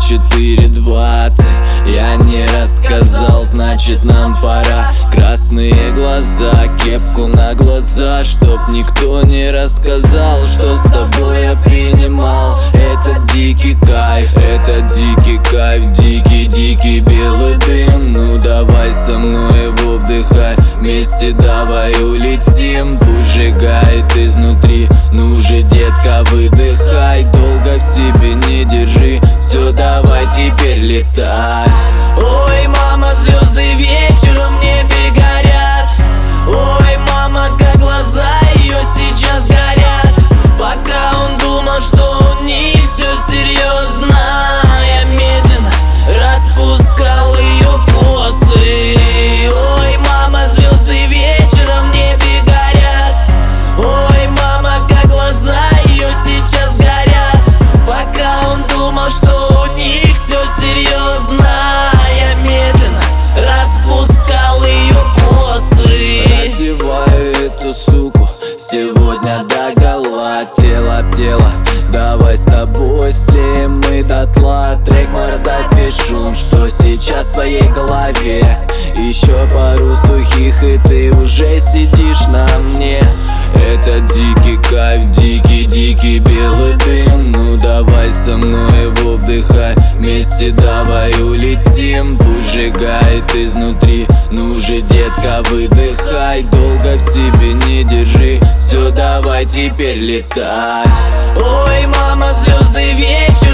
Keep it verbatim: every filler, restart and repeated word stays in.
четыре двадцать. Я не рассказал, значит нам пора. Красные глаза, кепку на глаза, чтоб никто не рассказал, что с тобой я принимал. Это дикий кайф, это дикий кайф, дикий-дикий белый дым. Ну давай со мной его вдыхай, вместе давай улетим. Пусть сжигает изнутри, ну же, детка, выдыхай. Долго в себе не держи, все, давай теперь летать. Ой, мама, звезды вечером в небе горят. Ой, мама, как глаза ее сейчас горят. Пока он думал, что у них все серьезно, я медленно распускал ее косы. Ой, мама, звезды вечером в небе горят. Ой, мама, как глаза ее сейчас горят. Пока он думал, что у них все серьезно, я медленно распускал ее косы. Раздеваю эту суку сегодня догола, тело в тело. Давай с тобой слеем мы дотла. Трек мой раздать весь шум, что сейчас в твоей голове. Еще пару сухих и ты уже сидишь на мне. Это дикий кайф, дикий-дикий белый дым. Ну давай со мной его вдыхай, вместе давай улетим. Пусть сжигает изнутри, ну же, детка, выдыхай. Долго в себе не держи, все, давай теперь летать. Ой, мама, звезды вечером